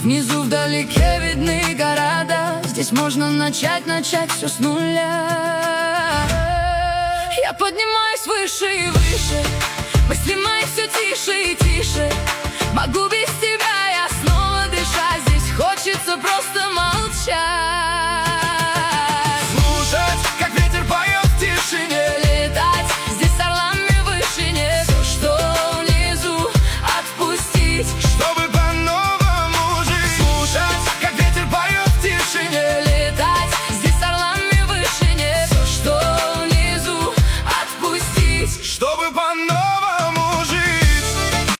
Внизу вдалеке видны города. Здесь можно начать все с нуля. Я поднимаюсь выше и выше. Мысли